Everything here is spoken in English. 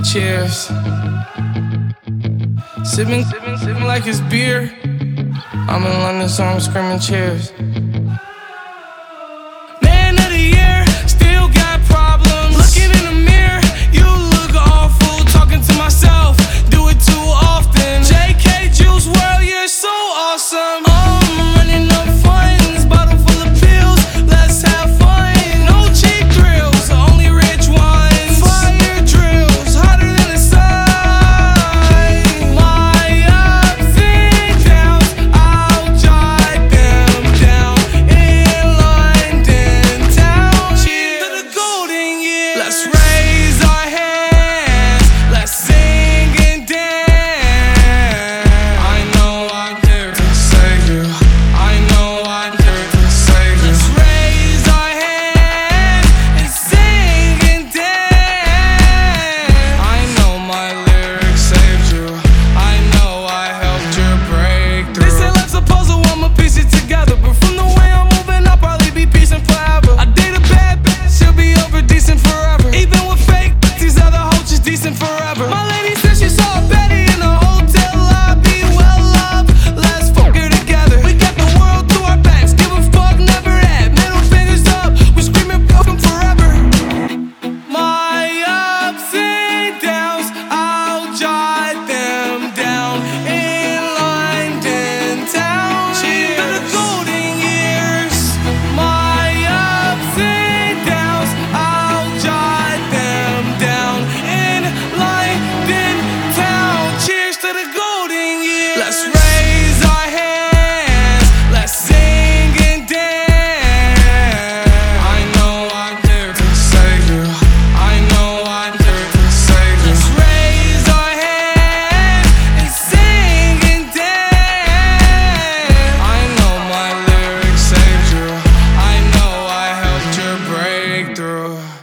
Cheers. Sipping like it's beer. I'm in London, so I'm screaming cheers. Man of the year, still got problems. Looking in the mirror, you look awful. Talking to myself, do it too often. JK Juice WRLD, you're so awesome. I'm running up funds, bottle full of pills. Let's have fun. No cheap thrills, only rich ones. Fire drills, hotter than the sun. My ups and downs, I'll jot them down in London town. Cheers to the golden years. Let's raise our hands, let's sing and dance. I know I'm here to save you. I know I'm here to save you. Let's raise our hands and sing and dance. I know my lyrics saved you. I know I helped your breakthrough. They say life's a puzzle, I'ma piece it together. But from the way I'm moving, I'll probably be piecing forever. I date a bad bitch, she'll be over decent forever. Even with fake, these other hoes just decent forever. My lady said she saw a Betty in a hotel lobby. Well, love, let's fuck her together. We got the world to our backs, give a fuck, never had. Middle fingers up, we screaming welcome forever. My ups and downs, I'll jot them down in London town. Cheers to the golden years. My ups and downs, I'll jot them down in London town. Cheers to the golden years. Let's raise our hands, let's sing and dance. I know I'm here to save you. I know I'm here to save you. Let's raise our hands and sing and dance. I know my lyrics saved you. I know I helped your breakthrough.